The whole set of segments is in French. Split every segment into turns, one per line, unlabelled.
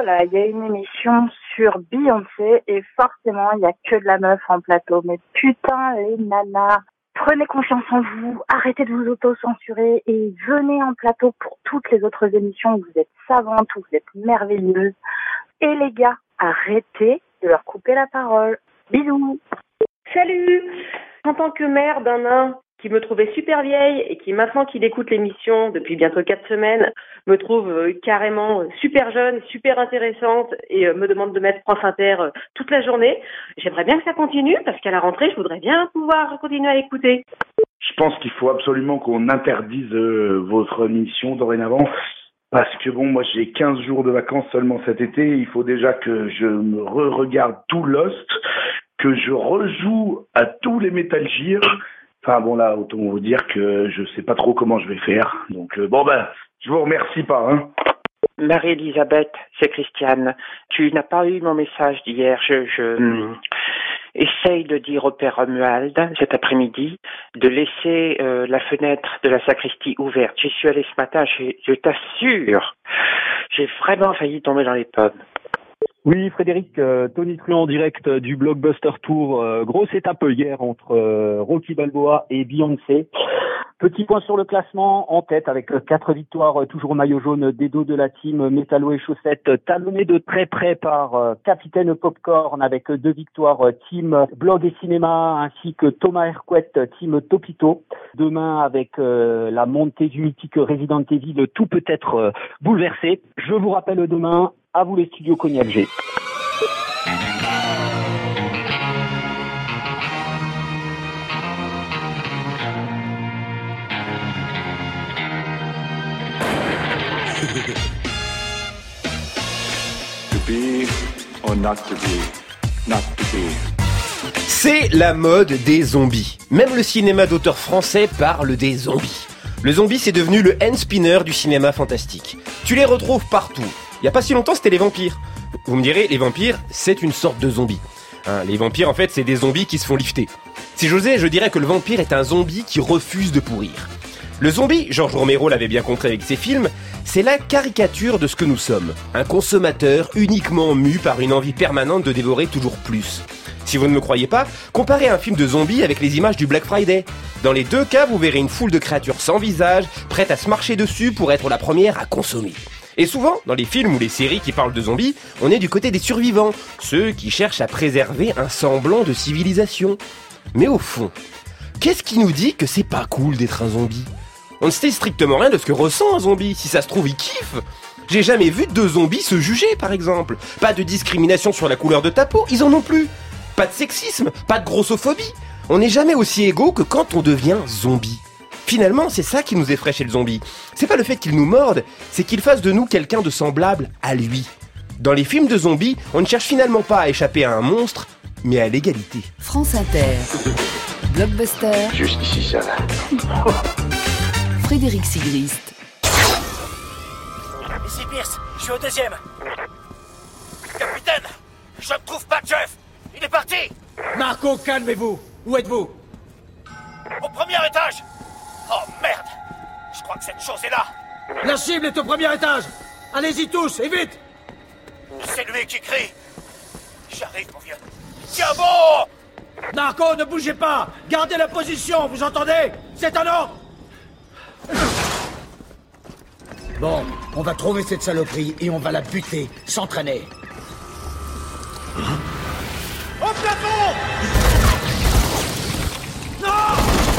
là, il y a une émission sur Beyoncé et forcément, il y a que de la meuf en plateau. Mais putain, les nanas, prenez confiance en vous, arrêtez de vous auto-censurer et venez en plateau pour toutes les autres émissions où vous êtes savantes, où vous êtes merveilleuses. Et les gars, arrêtez de leur couper la parole. Bisous.
Salut. En tant que mère d'un nain qui me trouvait super vieille et qui, maintenant qu'il écoute l'émission depuis bientôt 4 semaines, me trouve carrément super jeune, super intéressante et me demande de mettre France Inter toute la journée. J'aimerais bien que ça continue parce qu'à la rentrée, je voudrais bien pouvoir continuer à écouter.
Je pense qu'il faut absolument qu'on interdise votre émission dorénavant. Parce que bon, moi j'ai 15 jours de vacances seulement cet été. Il faut déjà que je me regarde tout Lost, que je rejoue à tous les Metal Gear. Enfin bon là, autant vous dire que je sais pas trop comment je vais faire. Donc je vous remercie pas.
Marie-Elisabeth, c'est Christiane. Tu n'as pas eu mon message d'hier. Je essaye de dire au père Romuald cet après-midi de laisser la fenêtre de la sacristie ouverte. J'y suis allé ce matin, je t'assure, j'ai vraiment failli tomber dans les pommes.
Oui, Frédéric, Tony Truant en direct du Blockbuster Tour. Grosse étape hier entre Rocky Balboa et Beyoncé. Petit point sur le classement, en tête avec 4 victoires, toujours au maillot jaune des dos de la team Métallo et Chaussettes, talonné de très près par Capitaine Popcorn avec 2 victoires, team Blog et Cinéma, ainsi que Thomas Hercouet, team Topito. Demain, avec la montée du mythique Resident Evil, tout peut être bouleversé. Je vous rappelle demain, à vous les studios Cognac G.
To be or not to be, not to be.
C'est la mode des zombies. Même le cinéma d'auteur français parle des zombies. Le zombie, c'est devenu le hand spinner du cinéma fantastique. Tu les retrouves partout. Il y a pas si longtemps, c'était les vampires. Vous me direz, les vampires, c'est une sorte de zombie. Les vampires, en fait, c'est des zombies qui se font lifter. Si j'osais, je dirais que le vampire est un zombie qui refuse de pourrir. Le zombie, Georges Romero l'avait bien compris avec ses films, c'est la caricature de ce que nous sommes. Un consommateur uniquement mu par une envie permanente de dévorer toujours plus. Si vous ne me croyez pas, comparez un film de zombies avec les images du Black Friday. Dans les deux cas, vous verrez une foule de créatures sans visage, prêtes à se marcher dessus pour être la première à consommer. Et souvent, dans les films ou les séries qui parlent de zombies, on est du côté des survivants, ceux qui cherchent à préserver un semblant de civilisation. Mais au fond, qu'est-ce qui nous dit que c'est pas cool d'être un zombie ? On ne sait strictement rien de ce que ressent un zombie. Si ça se trouve, il kiffe. J'ai jamais vu 2 zombies se juger, par exemple. Pas de discrimination sur la couleur de ta peau, ils en ont plus. Pas de sexisme, pas de grossophobie. On n'est jamais aussi égaux que quand on devient zombie. Finalement, c'est ça qui nous effraie chez le zombie. C'est pas le fait qu'il nous morde, c'est qu'il fasse de nous quelqu'un de semblable à lui. Dans les films de zombies, on ne cherche finalement pas à échapper à un monstre, mais à l'égalité.
France Inter. Blockbuster.
Juste ici, ça va.
Frédéric Sigrist.
Ici Pierce, je suis au 2e. Capitaine, je ne trouve pas Jeff. Il est parti.
Marco, calmez-vous. Où êtes-vous?
Au 1er étage. Oh merde. Je crois que cette chose est là.
La cible est au 1er étage. Allez-y tous, et vite.
C'est lui qui crie. J'arrive, mon vieux. Tiens bon.
Marco, ne bougez pas. Gardez la position, vous entendez? C'est un ordre. Bon, on va trouver cette saloperie et on va la buter, s'entraîner.
Au plafond! Non!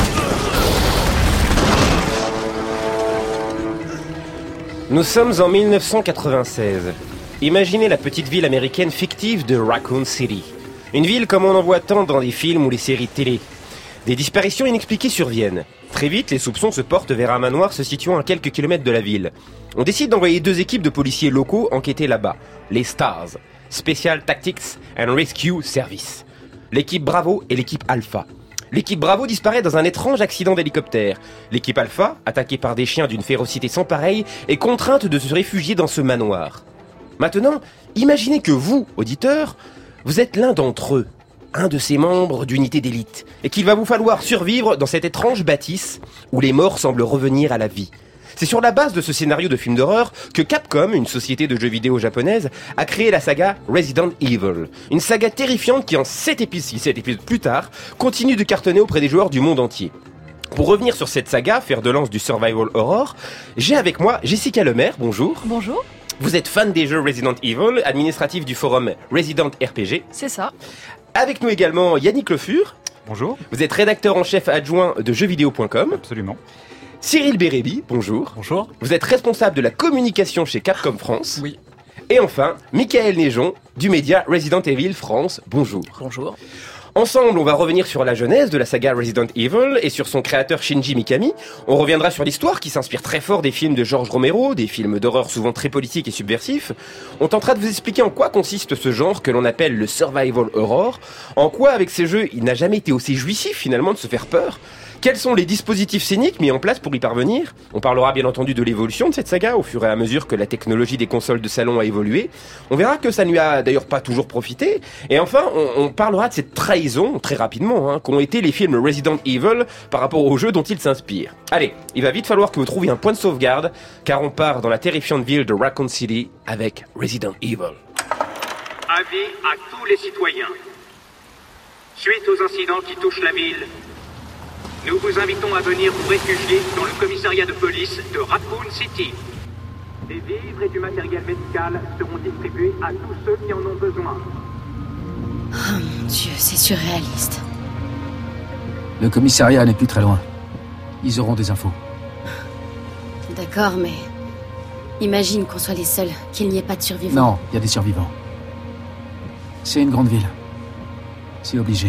Nous sommes en 1996. Imaginez la petite ville américaine fictive de Raccoon City. Une ville comme on en voit tant dans les films ou les séries de télé. Des disparitions inexpliquées surviennent. Très vite, les soupçons se portent vers un manoir se situant à quelques kilomètres de la ville. On décide d'envoyer 2 équipes de policiers locaux enquêter là-bas. Les STARS, Special Tactics and Rescue Service. L'équipe Bravo et l'équipe Alpha. L'équipe Bravo disparaît dans un étrange accident d'hélicoptère. L'équipe Alpha, attaquée par des chiens d'une férocité sans pareille, est contrainte de se réfugier dans ce manoir. Maintenant, imaginez que vous, auditeurs, vous êtes l'un d'entre eux, un de ces membres d'unité d'élite, et qu'il va vous falloir survivre dans cette étrange bâtisse où les morts semblent revenir à la vie. C'est sur la base de ce scénario de film d'horreur que Capcom, une société de jeux vidéo japonaise, a créé la saga Resident Evil. Une saga terrifiante qui en 7 épisodes plus tard, continue de cartonner auprès des joueurs du monde entier. Pour revenir sur cette saga, fer de lance du survival horror, j'ai avec moi Jessica Lemaire, bonjour.
Bonjour.
Vous êtes fan des jeux Resident Evil, administratif du forum Resident RPG.
C'est ça.
Avec nous également Yannick Le Fur.
Bonjour.
Vous êtes rédacteur en chef adjoint de jeuxvideo.com.
Absolument.
Cyril Bérébi, bonjour.
Bonjour.
Vous êtes responsable de la communication chez Capcom France.
Oui.
Et enfin, Michael Néjon, du média Resident Evil France, bonjour.
Bonjour.
Ensemble, on va revenir sur la genèse de la saga Resident Evil et sur son créateur Shinji Mikami. On reviendra sur l'histoire qui s'inspire très fort des films de George Romero, des films d'horreur souvent très politiques et subversifs. On tentera de vous expliquer en quoi consiste ce genre que l'on appelle le survival horror, en quoi avec ces jeux il n'a jamais été aussi jouissif finalement de se faire peur. Quels sont les dispositifs scéniques mis en place pour y parvenir ? On parlera bien entendu de l'évolution de cette saga au fur et à mesure que la technologie des consoles de salon a évolué. On verra que ça ne lui a d'ailleurs pas toujours profité. Et enfin, on parlera de cette trahison, très rapidement, qu'ont été les films Resident Evil par rapport aux jeux dont ils s'inspirent. Allez, il va vite falloir que vous trouviez un point de sauvegarde, car on part dans la terrifiante ville de Raccoon City avec Resident Evil.
Avis à tous les citoyens. Suite aux incidents qui touchent la ville, nous vous invitons à venir vous réfugier dans le commissariat de police de Raccoon City. Des vivres et du matériel médical seront distribués à tous ceux qui en ont besoin.
Oh mon Dieu, c'est surréaliste.
Le commissariat n'est plus très loin. Ils auront des infos.
D'accord, mais... imagine qu'on soit les seuls, qu'il n'y ait pas de survivants.
Non, il y a des survivants. C'est une grande ville. C'est obligé.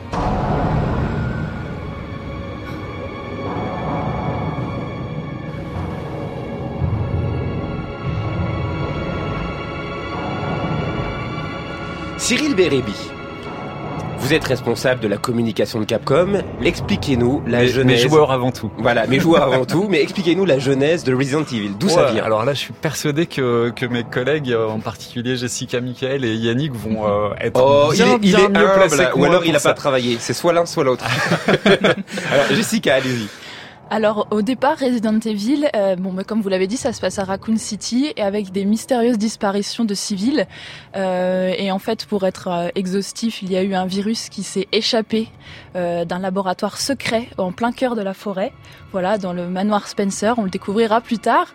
Cyril Bérébi, vous êtes responsable de la communication de Capcom. Expliquez-nous la genèse.
Mes joueurs avant tout.
Voilà, mes joueurs avant tout. Mais expliquez-nous la genèse de Resident Evil. D'où ça vient ?
Alors là, je suis persuadé que mes collègues, en particulier Jessica, Michael et Yannick, vont être bien mieux placés que
ou
moi
alors il
pour
n'a
ça.
pas travaillé. C'est soit l'un, soit l'autre. Alors Jessica, allez-y.
Alors au départ, Resident Evil, comme vous l'avez dit, ça se passe à Raccoon City et avec des mystérieuses disparitions de civils. Et en fait, pour être exhaustif, il y a eu un virus qui s'est échappé d'un laboratoire secret en plein cœur de la forêt. Voilà, dans le manoir Spencer, on le découvrira plus tard.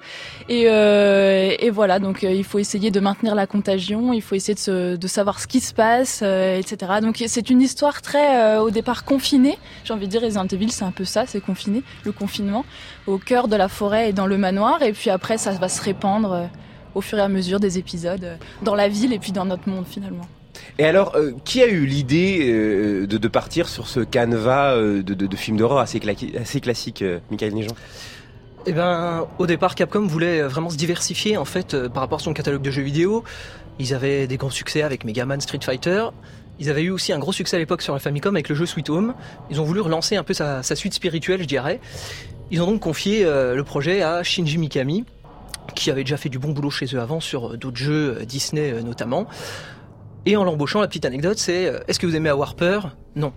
Et voilà, donc il faut essayer de maintenir la contagion, il faut essayer de savoir ce qui se passe, etc. Donc c'est une histoire très, au départ, confinée. J'ai envie de dire, Resident Evil, c'est un peu ça, c'est confiné, le confinement, au cœur de la forêt et dans le manoir. Et puis après, ça va se répandre au fur et à mesure des épisodes dans la ville et puis dans notre monde, finalement.
Et alors, qui a eu l'idée de partir sur ce canevas de films d'horreur assez classique, Michael Néjon ?
Eh ben, au départ, Capcom voulait vraiment se diversifier en fait par rapport à son catalogue de jeux vidéo. Ils avaient des grands succès avec Mega Man, Street Fighter. Ils avaient eu aussi un gros succès à l'époque sur la Famicom avec le jeu Sweet Home. Ils ont voulu relancer un peu sa suite spirituelle, je dirais. Ils ont donc confié le projet à Shinji Mikami, qui avait déjà fait du bon boulot chez eux avant sur d'autres jeux, Disney notamment. Et en l'embauchant, la petite anecdote, c'est est-ce que vous aimez Our Peur ? Non.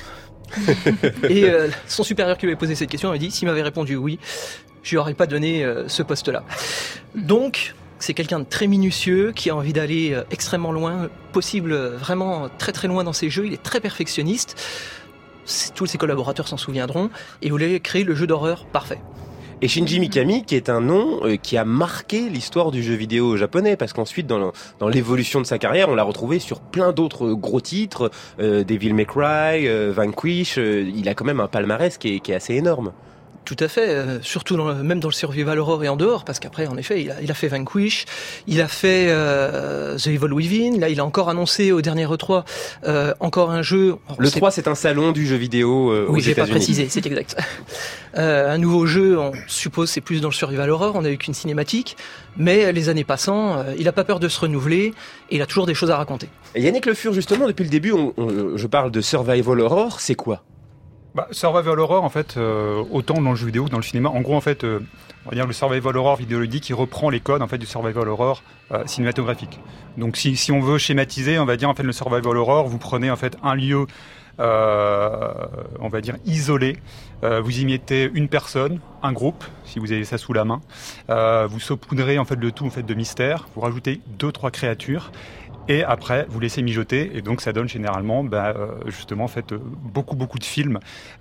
Et son supérieur qui lui avait posé cette question avait dit s'il m'avait répondu oui, je lui aurais pas donné ce poste-là. Donc, c'est quelqu'un de très minutieux qui a envie d'aller extrêmement loin, possible vraiment très très loin dans ses jeux. Il est très perfectionniste. Tous ses collaborateurs s'en souviendront. Et voulait créer le jeu d'horreur parfait.
Et Shinji Mikami, qui est un nom qui a marqué l'histoire du jeu vidéo japonais, parce qu'ensuite, dans l'évolution de sa carrière, on l'a retrouvé sur plein d'autres gros titres, Devil May Cry, Vanquish, il a quand même un palmarès qui est assez énorme.
Tout à fait, surtout même dans le survival horror et en dehors, parce qu'après, en effet, il a fait Vanquish, il a fait The Evil Within, là il a encore annoncé au dernier E3 encore un jeu...
Le 3, c'est un salon du jeu vidéo aux États-Unis.
Oui, j'ai pas précisé, c'est exact. Un nouveau jeu, on suppose c'est plus dans le survival horror, on a eu qu'une cinématique, mais les années passant, il a pas peur de se renouveler, et il a toujours des choses à raconter.
Et Yannick Le Fur, justement, depuis le début, je parle de survival horror, c'est quoi ?
Survival horror, en fait, autant dans le jeu vidéo que dans le cinéma. En gros, en fait, on va dire le survival horror vidéoludique qui reprend les codes en fait du survival horror cinématographique. Donc, si on veut schématiser, on va dire en fait le survival horror, vous prenez en fait un lieu on va dire isolé. Vous y mettez une personne, un groupe, si vous avez ça sous la main. Vous saupoudrez en fait le tout en fait de mystère. Vous rajoutez 2-3 créatures. Et après, vous laissez mijoter, et donc ça donne généralement, justement, en fait, beaucoup de films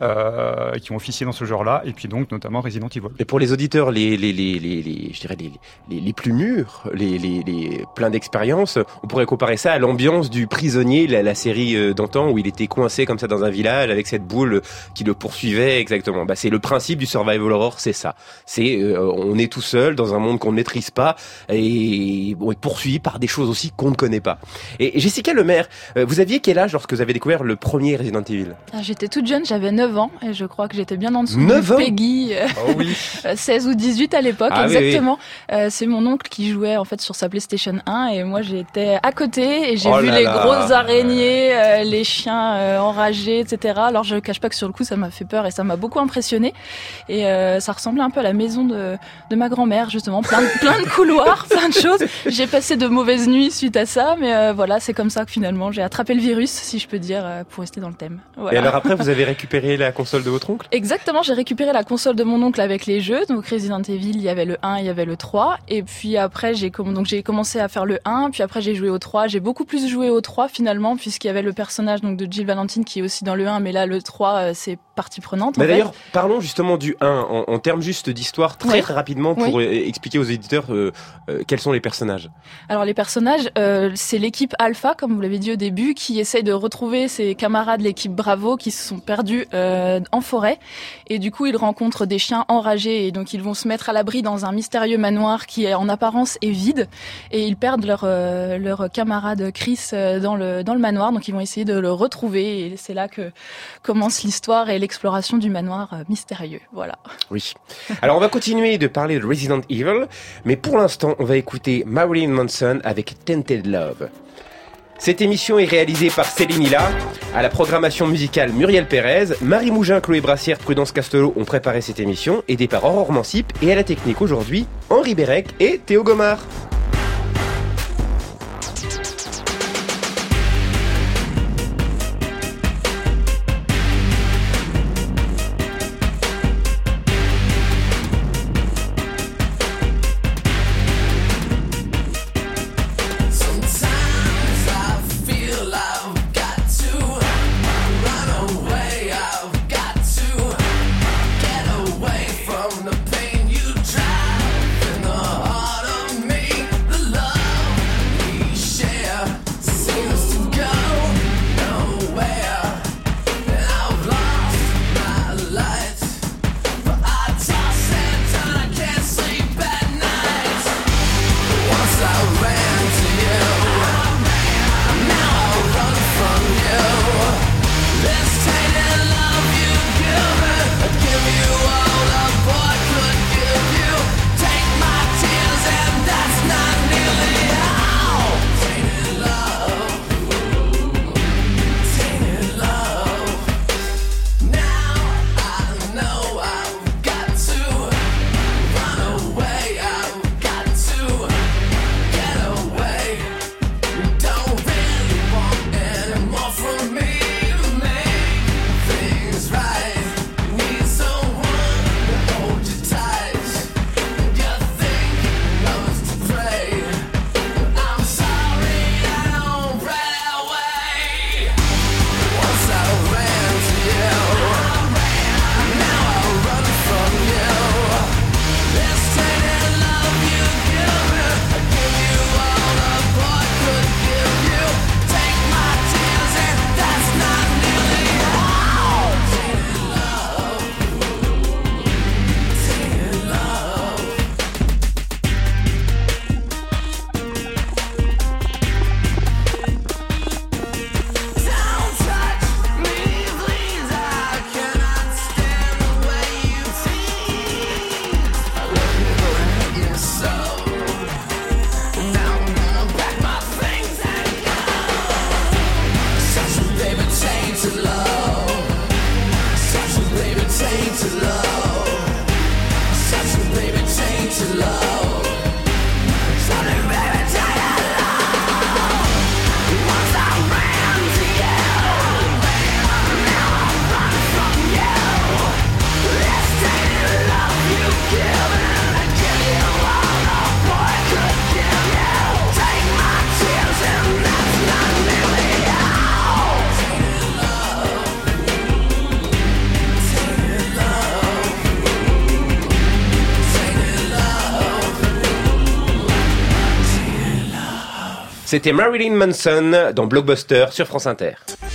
qui ont officié dans ce genre-là, et puis donc notamment Resident Evil.
Et pour les auditeurs, je dirais les plus mûrs, les pleins d'expérience, on pourrait comparer ça à l'ambiance du Prisonnier, la série d'antan où il était coincé comme ça dans un village avec cette boule qui le poursuivait exactement. C'est le principe du survival horror, c'est ça. C'est on est tout seul dans un monde qu'on ne maîtrise pas et on est poursuivi par des choses aussi qu'on ne connaît pas. Et Jessica Lemaire, vous aviez quel âge lorsque vous avez découvert le premier Resident Evil ?
J'étais toute jeune, j'avais 9 ans et je crois que j'étais bien en dessous
9
de
ans
Peggy, 16 ou 18 à l'époque, exactement. Oui. C'est mon oncle qui jouait en fait sur sa PlayStation 1 et moi j'étais à côté et j'ai vu les grosses araignées, les chiens enragés, etc. Alors je cache pas que sur le coup ça m'a fait peur et ça m'a beaucoup impressionné et ça ressemblait un peu à la maison de ma grand-mère justement, plein de couloirs, plein de choses. J'ai passé de mauvaises nuits suite à ça. Mais voilà, c'est comme ça que finalement j'ai attrapé le virus, si je peux dire, pour rester dans le thème. Voilà.
Et alors après, vous avez récupéré la console de votre oncle ?
Exactement, j'ai récupéré la console de mon oncle avec les jeux. Donc Resident Evil, il y avait le 1, il y avait le 3. Et puis après, j'ai commencé à faire le 1. Puis après, j'ai joué au 3. J'ai beaucoup plus joué au 3 finalement, puisqu'il y avait le personnage donc, de Jill Valentine qui est aussi dans le 1. Mais là, le 3, c'est partie prenante.
D'ailleurs, parlons justement du 1 en termes juste d'histoire, très rapidement, pour expliquer aux éditeurs quels sont les personnages.
Alors les personnages, c'est l'équipe Alpha, comme vous l'avez dit au début, qui essaye de retrouver ses camarades, l'équipe Bravo, qui se sont perdus en forêt. Et du coup, ils rencontrent des chiens enragés. Et donc, ils vont se mettre à l'abri dans un mystérieux manoir qui, en apparence, est vide. Et ils perdent leur camarade Chris dans le manoir. Donc, ils vont essayer de le retrouver. Et c'est là que commence l'histoire et l'exploration du manoir mystérieux. Voilà.
Oui. Alors, on va continuer de parler de Resident Evil. Mais pour l'instant, on va écouter Marilyn Manson avec Tainted Love. Cette émission est réalisée par Céline Hilla, à la programmation musicale Muriel Pérez, Marie Mougin, Chloé Brassière, Prudence Castelot ont préparé cette émission, aidés par Aurore Mancip, et à la technique aujourd'hui, Henri Bérec et Théo Gomard.
From the pain you drive in the heart of me.
C'était Marilyn Manson dans Blockbuster sur France Inter.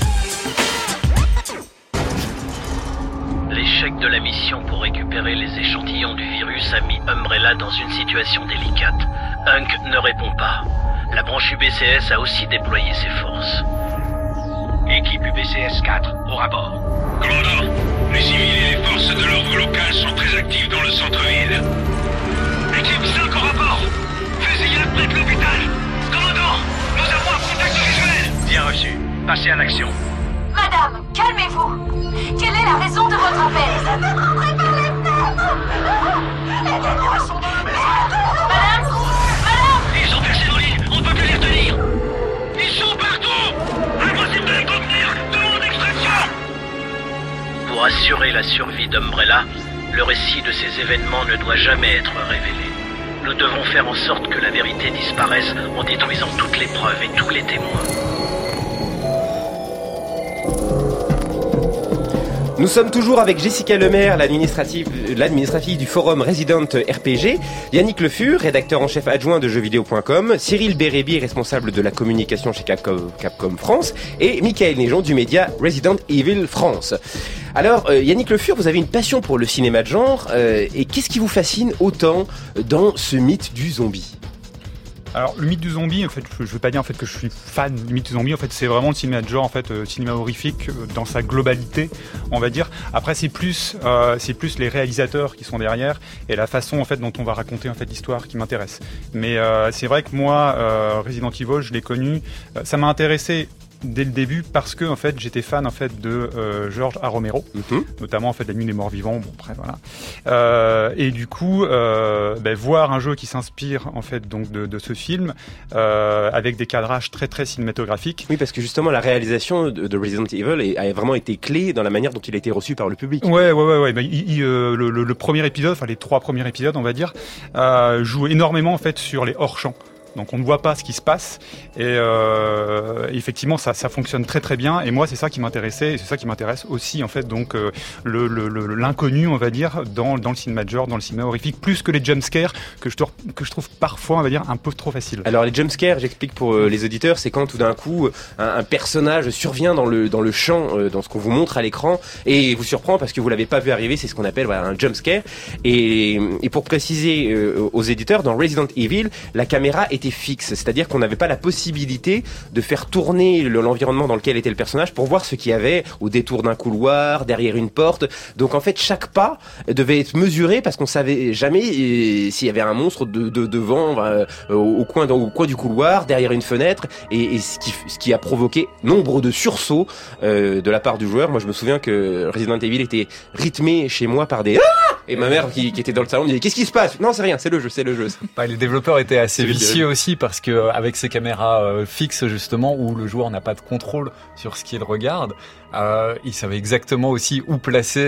L'échec de la mission pour récupérer les échantillons du virus a mis Umbrella dans une situation délicate. Hunk ne répond pas. La branche UBCS a aussi déployé ses forces.
Équipe UBCS 4, au rapport. Commandant, les civils et les forces de l'ordre local sont très actifs dans le centre-ville. Équipe 5 au rapport. Fusillade près de l'hôpital. Commandant, nous avons un contact visuel. Bien reçu. Passez à l'action.
Madame, calmez-vous. Quelle est la raison de votre appel? Ils étaient rentrés par les fenêtres. Aidez-nous, ils sont dans la maison. Madame,
Ils ont percé nos lignes, on ne peut plus les retenir. Ils sont partout. Impossible de les contenir. Demande d'extraction.
Pour assurer la survie d'Umbrella, le récit de ces événements ne doit jamais être révélé. Nous devons faire en sorte que la vérité disparaisse en détruisant toutes les preuves et tous les témoins.
Nous sommes toujours avec Jessica Lemaire, l'administrative du forum Resident RPG, Yannick Le Fur, rédacteur en chef adjoint de jeuxvideo.com, Cyril Bérébi, responsable de la communication chez Capcom France, et Michael Néjon du média Resident Evil France. Alors, Yannick Le Fur, vous avez une passion pour le cinéma de genre, et qu'est-ce qui vous fascine autant dans ce mythe du zombie ?
Alors le mythe du zombie, en fait, je veux pas dire en fait que je suis fan du mythe du zombie. En fait, c'est vraiment le cinéma de genre, en fait, cinéma horrifique dans sa globalité, on va dire. Après, c'est plus les réalisateurs qui sont derrière et la façon en fait dont on va raconter en fait l'histoire qui m'intéresse. Mais c'est vrai que moi, Resident Evil, je l'ai connu, ça m'a intéressé dès le début parce que en fait j'étais fan en fait de George A. Romero, notamment en fait La Nuit des Morts Vivants. Bon, après voilà. Et du coup, voir un jeu qui s'inspire en fait donc de ce film avec des cadrages très très cinématographiques.
Oui, parce que justement la réalisation de Resident Evil a vraiment été clé dans la manière dont il a été reçu par le public.
Ouais. Bah, le premier épisode, enfin les 3 premiers épisodes, on va dire, joue énormément en fait sur les hors-champs. Donc on ne voit pas ce qui se passe et effectivement ça fonctionne très très bien et moi c'est ça qui m'intéressait et c'est ça qui m'intéresse aussi en fait donc l'inconnu on va dire dans le cinéma de genre, dans le cinéma horrifique plus que les jumpscares que je trouve parfois on va dire un peu trop facile.
Alors les jumpscares, j'explique pour les auditeurs, c'est quand tout d'un coup un personnage survient dans le champ, dans ce qu'on vous montre à l'écran et vous surprend parce que vous l'avez pas vu arriver, c'est ce qu'on appelle un jumpscare et pour préciser aux éditeurs, dans Resident Evil la caméra était fixe, c'est-à-dire qu'on n'avait pas la possibilité de faire tourner l'environnement dans lequel était le personnage pour voir ce qu'il y avait au détour d'un couloir, derrière une porte. Donc en fait chaque pas devait être mesuré parce qu'on savait jamais s'il y avait un monstre devant, au coin du couloir, derrière une fenêtre et ce qui a provoqué nombre de sursauts de la part du joueur. Moi je me souviens que Resident Evil était rythmé chez moi par des et ma mère qui était dans le salon me disait qu'est-ce qui se passe? Non, c'est rien, c'est le jeu.
Les développeurs étaient assez vicieux aussi parce que avec ces caméras fixes justement où le joueur n'a pas de contrôle sur ce qu'il regarde, ils savaient exactement aussi où placer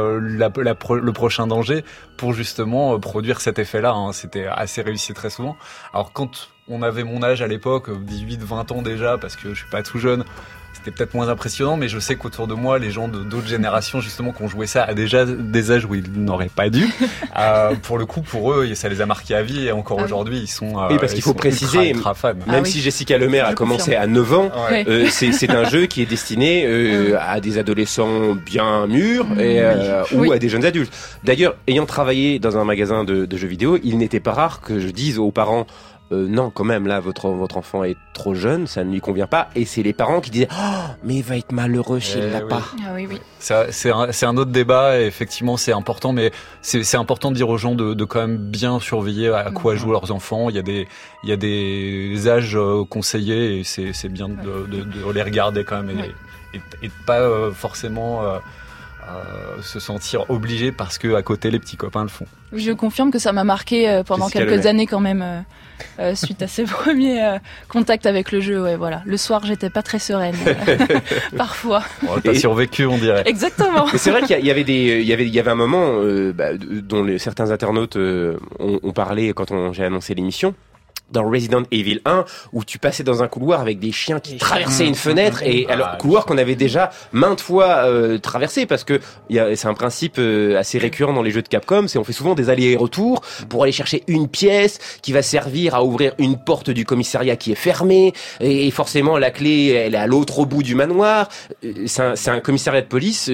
le prochain danger pour justement produire cet effet-là. C'était assez réussi très souvent. Alors quand on avait mon âge à l'époque, 18-20 ans déjà, parce que je suis pas tout jeune, c'était peut-être moins impressionnant, mais je sais qu'autour de moi, les gens d'autres générations, justement, qui ont joué ça à déjà des âges où ils n'auraient pas dû, pour le coup, pour eux, ça les a marqués à vie, et encore aujourd'hui, ils sont
oui, parce qu'il faut préciser,
ultra fans.
Même si Jessica Lemaire a commencé à 9 ans, c'est un jeu qui est destiné à des adolescents bien mûrs ou à des jeunes adultes. D'ailleurs, ayant travaillé dans un magasin de jeux vidéo, il n'était pas rare que je dise aux parents non, quand même, là, votre enfant est trop jeune, ça ne lui convient pas. Et c'est les parents qui disaient mais il va être malheureux s'il l'a pas.
Ah oui.
C'est un autre débat, et effectivement, c'est important, mais c'est important de dire aux gens de quand même bien surveiller à quoi jouent leurs enfants. Il y a des âges conseillés, et c'est bien de les regarder quand même, et de pas forcément se sentir obligé parce que à côté les petits copains le font.
Oui, je confirme que ça m'a marqué pendant quelques années quand même, suite à ces premiers contacts avec le jeu. Ouais, voilà. Le soir, j'étais pas très sereine, parfois.
Oh, t'as survécu, on dirait.
Exactement.
Mais c'est vrai qu'il y avait un moment dont certains internautes ont parlé quand j'ai annoncé l'émission. dans Resident Evil 1 où tu passais dans un couloir avec des chiens qui traversaient une fenêtre et alors couloir qu'on avait déjà maintes fois traversé parce que c'est un principe assez récurrent dans les jeux de Capcom, c'est on fait souvent des allers-retours pour aller chercher une pièce qui va servir à ouvrir une porte du commissariat qui est fermée et forcément la clé elle est à l'autre bout du manoir. C'est un commissariat de police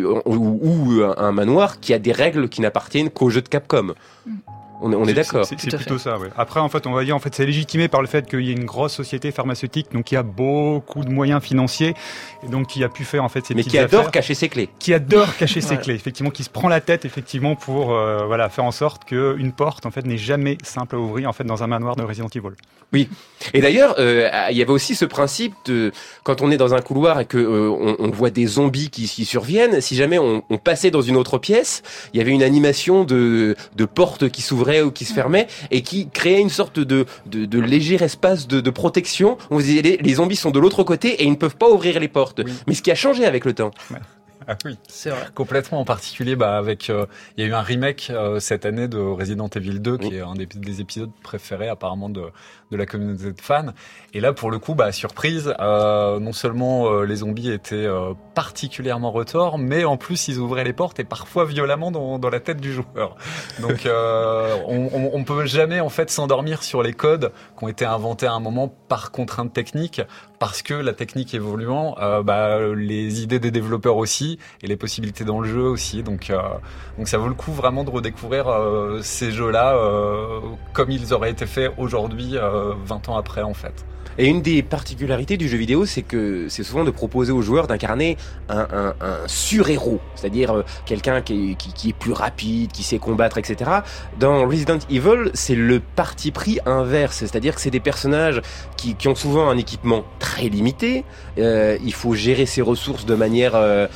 ou un manoir qui a des règles qui n'appartiennent qu'aux jeux de Capcom. On est d'accord.
C'est plutôt ça, ouais. Après, en fait, on va dire, c'est légitimé par le fait qu'il y ait une grosse société pharmaceutique, donc qui a beaucoup de moyens financiers, et donc qui a pu faire, en fait, ces petites affaires.
Mais qui adore cacher ses clés.
Qui adore cacher ses clés, effectivement, qui se prend la tête, effectivement, pour, faire en sorte qu'une porte, en fait, n'est jamais simple à ouvrir, en fait, dans un manoir de Resident Evil.
Oui. Et d'ailleurs, il y avait aussi ce principe de, quand on est dans un couloir et que, on voit des zombies qui surviennent, si jamais on passait dans une autre pièce, il y avait une animation de porte qui s'ouvrait ou qui se fermait et qui créait une sorte de léger espace de protection. On vous disait les zombies sont de l'autre côté et ils ne peuvent pas ouvrir les portes. Oui. Mais ce qui a changé avec le temps.
Ouais. Ah oui, c'est vrai. Complètement. En particulier, avec, il y a eu un remake cette année de Resident Evil 2, qui est un des épisodes préférés apparemment de la communauté de fans. Et là, pour le coup, surprise, non seulement les zombies étaient particulièrement retors, mais en plus ils ouvraient les portes et parfois violemment dans la tête du joueur. Donc, on peut jamais en fait s'endormir sur les codes qui ont été inventés à un moment par contrainte technique, parce que la technique évoluant, les idées des développeurs aussi. Et les possibilités dans le jeu aussi, donc ça vaut le coup vraiment de redécouvrir ces jeux-là comme ils auraient été faits aujourd'hui, 20 ans après en fait.
Et une des particularités du jeu vidéo, c'est que c'est souvent de proposer aux joueurs d'incarner un sur-héros, c'est-à-dire quelqu'un qui est plus rapide, qui sait combattre, etc. Dans Resident Evil, c'est le parti pris inverse, c'est-à-dire que c'est des personnages qui ont souvent un équipement très limité. Il faut gérer ses ressources de manière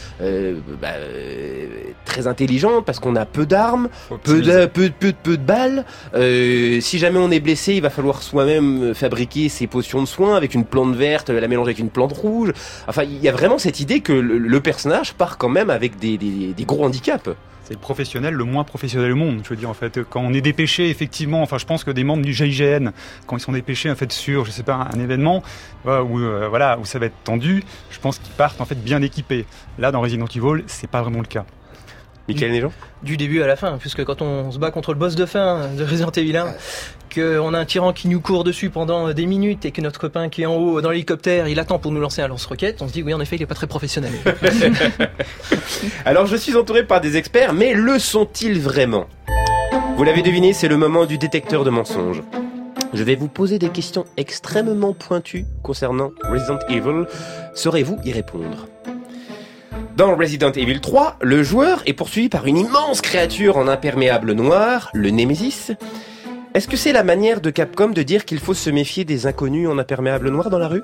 très intelligente parce qu'on a peu d'armes, peu de balles. Si jamais on est blessé, il va falloir soi-même fabriquer ses potions de soins avec une plante verte, la mélanger avec une plante rouge. Enfin, il y a vraiment cette idée que le personnage part quand même avec des gros handicaps.
C'est le professionnel le moins professionnel au monde. Je veux dire, en fait, quand on est dépêché, effectivement, je pense que des membres du GIGN, quand ils sont dépêchés, en fait, sur, je sais pas, un événement, où ça va être tendu, je pense qu'ils partent, en fait, bien équipés. Là, dans Resident Evil, c'est pas vraiment le cas.
Michael Néjean ?
Du début à la fin, puisque quand on se bat contre le boss de fin de Resident Evil 1, qu'on a un tyran qui nous court dessus pendant des minutes et que notre copain qui est en haut dans l'hélicoptère, il attend pour nous lancer un lance-roquette, on se dit oui, en effet, il est pas très professionnel.
Alors, je suis entouré par des experts, mais le sont-ils vraiment ? Vous l'avez deviné, c'est le moment du détecteur de mensonges. Je vais vous poser des questions extrêmement pointues concernant Resident Evil. Saurez-vous y répondre ? Dans Resident Evil 3, le joueur est poursuivi par une immense créature en imperméable noir, le Némésis. Est-ce que c'est la manière de Capcom de dire qu'il faut se méfier des inconnus en imperméable noir dans la rue ?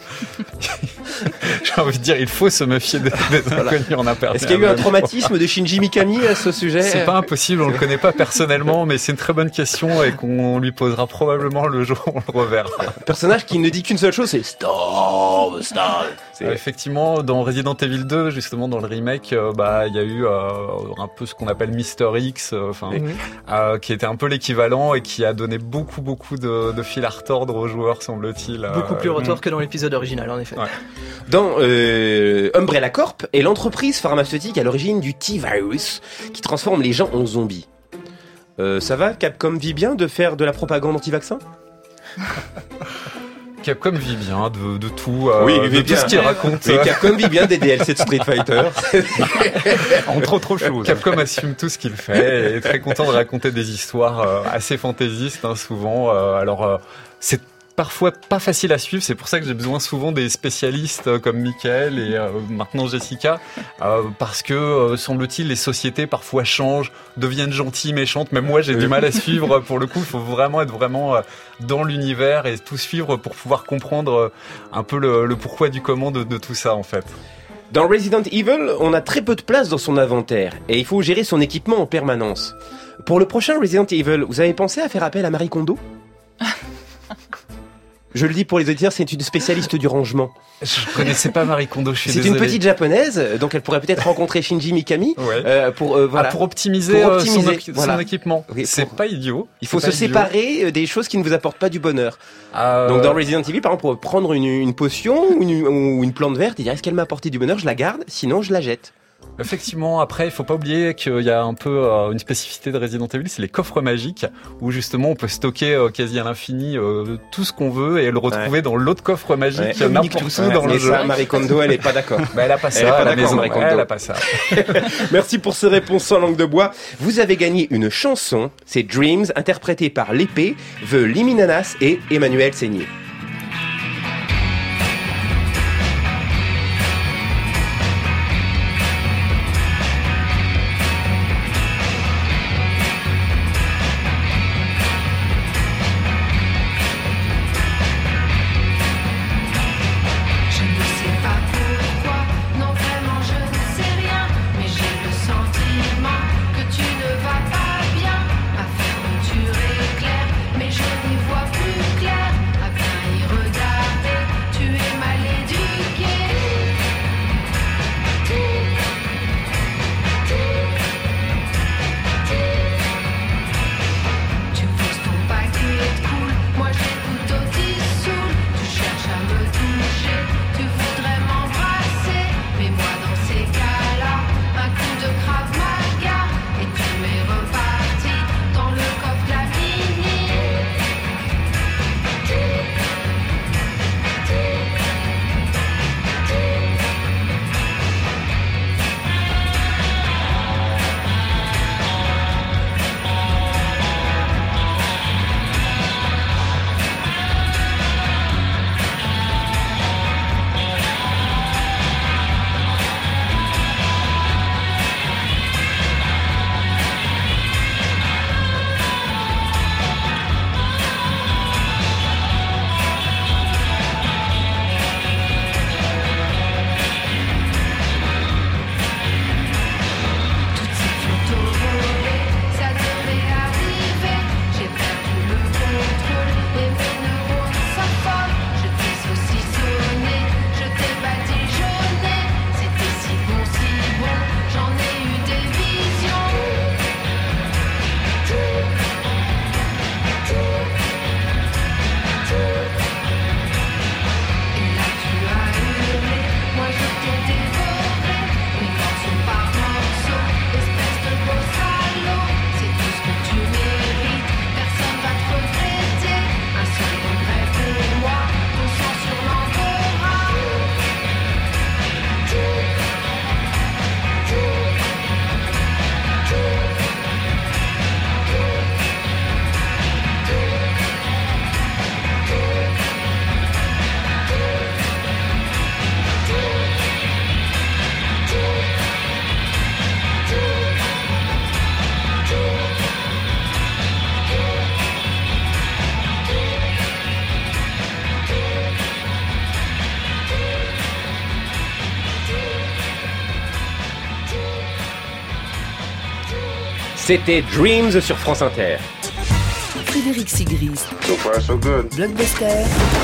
J'ai envie de dire, il faut se méfier des inconnus en imperméable.
Est-ce qu'il y a eu un traumatisme de Shinji Mikami à ce sujet ?
C'est pas impossible, on le connaît pas personnellement, mais c'est une très bonne question et qu'on lui posera probablement le jour où on le reverra.
Un personnage qui ne dit qu'une seule chose, c'est stop.
Effectivement, dans Resident Evil 2, justement dans le remake, il y a eu un peu ce qu'on appelle Mister X, qui était un peu l'équivalent et qui a donné beaucoup de fil à retordre aux joueurs, semble-t-il.
Beaucoup plus retors que dans l'épisode original, en effet.
Ouais.
Dans Umbrella Corp est l'entreprise pharmaceutique à l'origine du T-Virus qui transforme les gens en zombies. Ça va, Capcom vit bien de faire de la propagande anti-vaccin ?
Capcom vit bien de tout,
oui,
de tout ce qu'il raconte.
Mais Capcom vit bien des DLC de Street Fighter.
Entre autres choses.
Capcom assume tout ce qu'il fait et est très content de raconter des histoires assez fantaisistes, souvent. C'est parfois pas facile à suivre, c'est pour ça que j'ai besoin souvent des spécialistes comme Michael et maintenant Jessica, parce que semble-t-il les sociétés parfois changent, deviennent gentilles, méchantes. Même moi j'ai du mal à suivre. Pour le coup, il faut vraiment être dans l'univers et tout suivre pour pouvoir comprendre un peu le pourquoi du comment de tout ça en fait.
Dans Resident Evil, on a très peu de place dans son inventaire et il faut gérer son équipement en permanence. Pour le prochain Resident Evil, vous avez pensé à faire appel à Marie Kondo ? Je le dis pour les auditeurs, c'est une spécialiste du rangement.
Je connaissais pas Marie Kondo, je suis
désolé. C'est une petite japonaise, donc elle pourrait peut-être rencontrer Shinji Mikami
pour optimiser, son équipement. Oui, c'est pas idiot.
Il faut se séparer des choses qui ne vous apportent pas du bonheur. Donc dans Resident Evil, par exemple, pour prendre une potion ou une plante verte et dire est-ce qu'elle m'a apporté du bonheur, je la garde, sinon je la jette.
Effectivement, après, il faut pas oublier qu'il y a un peu une spécificité de Resident Evil, c'est les coffres magiques, où justement on peut stocker quasi à l'infini tout ce qu'on veut et le retrouver dans l'autre coffre magique n'importe où dans le jeu.
Ça, Marie Kondo, elle est pas d'accord.
Elle a pas ça à la maison, elle a pas ça.
Merci pour ces réponses sans langue de bois. Vous avez gagné une chanson, c'est Dreams, interprétée par l'épée, The Liminanas et Emmanuel Seigné. C'était Dreams sur France Inter.
Frédéric Sigrist.
So far, so good.
Blockbuster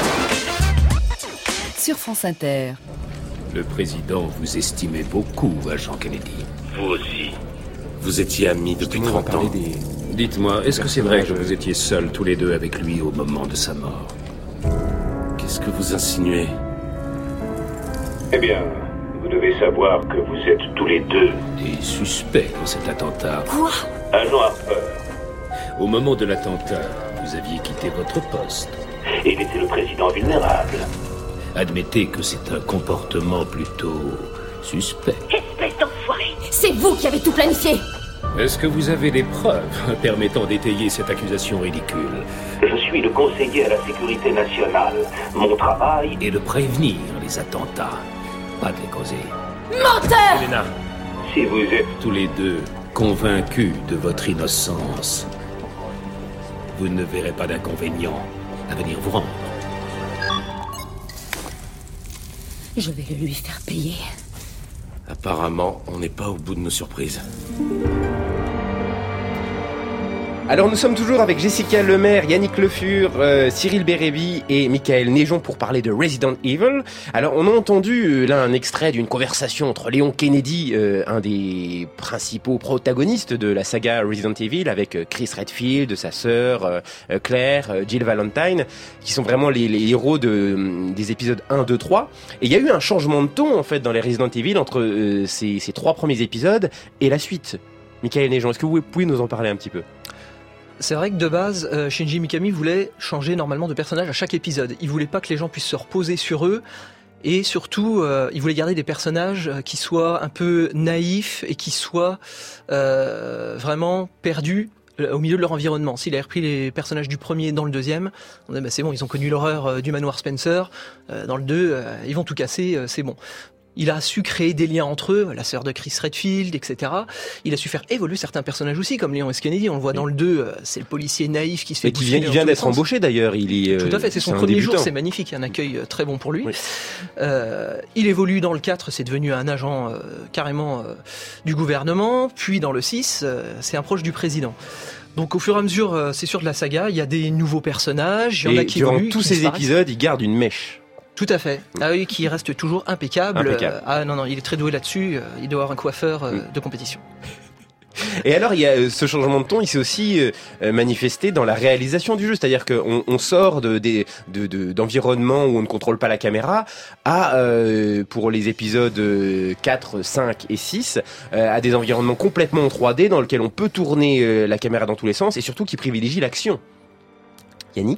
sur France Inter.
Le président vous estimait beaucoup, agent Kennedy.
Vous aussi.
Vous étiez amis depuis 30 ans. Dites-moi, est-ce que c'est vrai que vous étiez seuls tous les deux avec lui au moment de sa mort? Qu'est-ce que vous insinuez?
Eh bien, vous devez savoir que vous êtes tous les deux
des suspects dans cet attentat.
Quoi?
Agent Harper.
Au moment de l'attentat, vous aviez quitté votre poste.
Et il était le président vulnérable.
Admettez que c'est un comportement plutôt suspect.
Espèce d'enfoiré! C'est vous qui avez tout planifié!
Est-ce que vous avez des preuves permettant d'étayer cette accusation ridicule?
Je suis le conseiller à la sécurité nationale. Mon travail
est de prévenir les attentats, pas de les causer.
Menteur!
Elena,
si vous êtes
tous les deux convaincus de votre innocence, vous ne verrez pas d'inconvénient à venir vous rendre.
Je vais le lui faire payer.
Apparemment, on n'est pas au bout de nos surprises.
Alors nous sommes toujours avec Jessica Lemaire, Yannick Le Fur, Cyril Bérébi et Michael Néjon pour parler de Resident Evil. Alors on a entendu là un extrait d'une conversation entre Léon Kennedy, un des principaux protagonistes de la saga Resident Evil, avec Chris Redfield, sa sœur Claire, Jill Valentine, qui sont vraiment les héros des épisodes 1, 2, 3. Et il y a eu un changement de ton en fait dans les Resident Evil entre ces 3 premiers épisodes et la suite. Michael Néjon, est-ce que vous pouvez nous en parler un petit peu ?
C'est vrai que de base, Shinji Mikami voulait changer normalement de personnage à chaque épisode. Il voulait pas que les gens puissent se reposer sur eux. Et surtout, il voulait garder des personnages qui soient un peu naïfs et qui soient vraiment perdus au milieu de leur environnement. S'il avait repris les personnages du premier dans le deuxième, on dit, c'est bon, ils ont connu l'horreur du manoir Spencer. Dans le 2, ils vont tout casser, c'est bon. Il a su créer des liens entre eux, la sœur de Chris Redfield, etc. Il a su faire évoluer certains personnages aussi, comme Léon S. Kennedy. On le voit dans le 2, c'est le policier naïf qui se fait bousculer.
Il vient d'être embauché d'ailleurs.
Tout à fait, c'est son premier jour, c'est magnifique, il y a un accueil très bon pour lui. Oui. Il évolue dans le 4, c'est devenu un agent carrément du gouvernement. Puis dans le 6, c'est un proche du président. Donc au fur et à mesure, c'est sûr de la saga, il y a des nouveaux personnages, il y en a qui évoluent.
Durant tous ces épisodes, il garde une mèche.
Tout à fait. Ah oui, qui reste toujours impeccable. Ah non, il est très doué là-dessus. Il doit avoir un coiffeur de compétition.
Et alors, il y a ce changement de ton, il s'est aussi manifesté dans la réalisation du jeu. C'est-à-dire qu'on sort d'environnements où on ne contrôle pas la caméra à, pour les épisodes 4, 5 et 6, à des environnements complètement en 3D dans lesquels on peut tourner la caméra dans tous les sens et surtout qui privilégie l'action. Yannick ?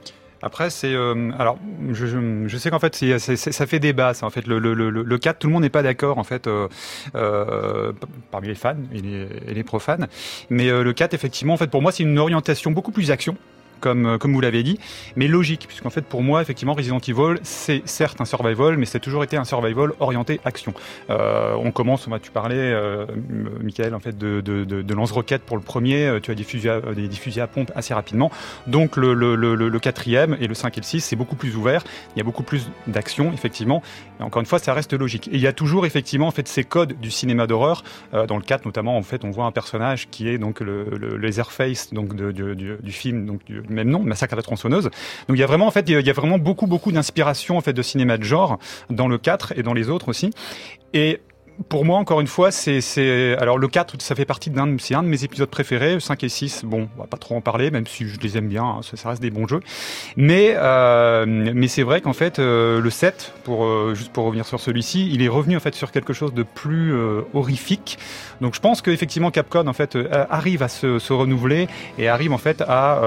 Après, c'est alors je sais qu'en fait ça fait débat. Ça, en fait, le 4, tout le monde n'est pas d'accord en fait parmi les fans et les profanes. Mais le 4, effectivement, en fait, pour moi, c'est une orientation beaucoup plus action. Comme vous l'avez dit, mais logique, puisqu'en fait pour moi effectivement Resident Evil c'est certes un survival, mais c'est toujours été un survival orienté action. On commence, tu parlais Michael en fait de lance-roquettes pour le premier, tu as des fusils à pompe assez rapidement, donc le quatrième et le 5 et le 6 c'est beaucoup plus ouvert, il y a beaucoup plus d'action effectivement, et encore une fois ça reste logique. Et il y a toujours effectivement en fait ces codes du cinéma d'horreur, dans le 4 notamment en fait on voit un personnage qui est donc le Leatherface donc du film donc du même nom, Massacre à la tronçonneuse. Donc il y a vraiment en fait il y a vraiment beaucoup d'inspiration en fait de cinéma de genre dans le 4 et dans les autres aussi. Et pour moi, encore une fois, alors le 4, ça fait partie c'est un de mes épisodes préférés. 5 et 6, bon, on va pas trop en parler, même si je les aime bien, hein, ça reste des bons jeux. Mais c'est vrai qu'en fait, le 7, juste pour revenir sur celui-ci, il est revenu en fait sur quelque chose de plus horrifique. Donc je pense qu'effectivement Capcom en fait arrive à se renouveler et arrive en fait à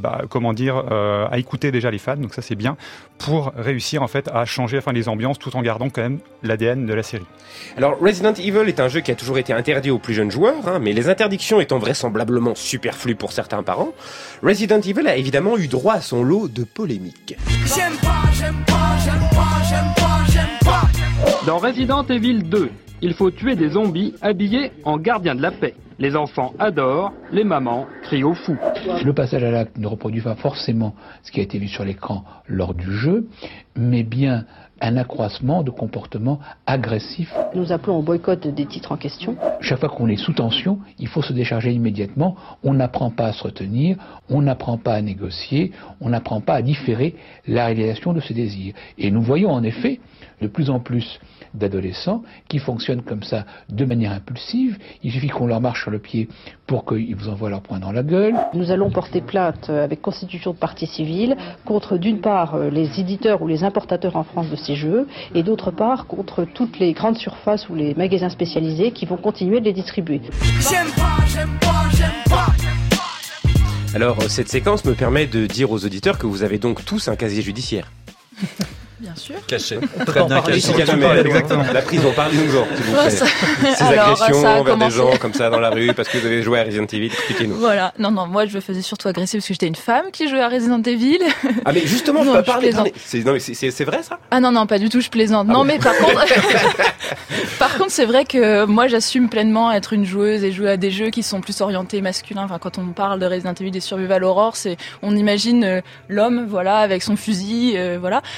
à écouter déjà les fans. Donc ça c'est bien pour réussir en fait à changer les ambiances tout en gardant quand même l'ADN de la série.
Alors Resident Evil est un jeu qui a toujours été interdit aux plus jeunes joueurs, mais les interdictions étant vraisemblablement superflues pour certains parents, Resident Evil a évidemment eu droit à son lot de polémiques.
J'aime pas.
Dans Resident Evil 2, il faut tuer des zombies habillés en gardiens de la paix. Les enfants adorent, les mamans crient au fou.
Le passage à l'acte ne reproduit pas forcément ce qui a été vu sur l'écran lors du jeu, mais bien un accroissement de comportements agressifs.
Nous appelons au boycott des titres en question.
Chaque fois qu'on est sous tension, il faut se décharger immédiatement. On n'apprend pas à se retenir, on n'apprend pas à négocier, on n'apprend pas à différer la réalisation de ses désirs. Et nous voyons en effet de plus en plus d'adolescents qui fonctionnent comme ça de manière impulsive. Il suffit qu'on leur marche sur le pied pour qu'ils vous envoient leur poing dans la gueule.
Nous allons porter plainte avec constitution de partie civile contre d'une part les éditeurs ou les importateurs en France de ces jeux et d'autre part contre toutes les grandes surfaces ou les magasins spécialisés qui vont continuer de les distribuer.
J'aime pas.
Alors cette séquence me permet de dire aux auditeurs que vous avez donc tous un casier judiciaire.
Bien sûr.
Caché.
Très bien caché. Exactement. La prison, parlez-nous-en, s'il vous plaît. Ces agressions envers des gens comme ça dans la rue parce que vous avez joué à Resident Evil, expliquez-nous.
Voilà. Non, moi je me faisais surtout agresser parce que j'étais une femme qui jouait à Resident Evil.
Ah mais justement, je peux pas parler. C'est vrai ça ?
Ah non, pas du tout, je plaisante. Non, mais par contre, c'est vrai que moi j'assume pleinement être une joueuse et jouer à des jeux qui sont plus orientés masculins. Enfin, quand on parle de Resident Evil, des survival horror, on imagine l'homme, voilà, avec son fusil, voilà. Alors j'ai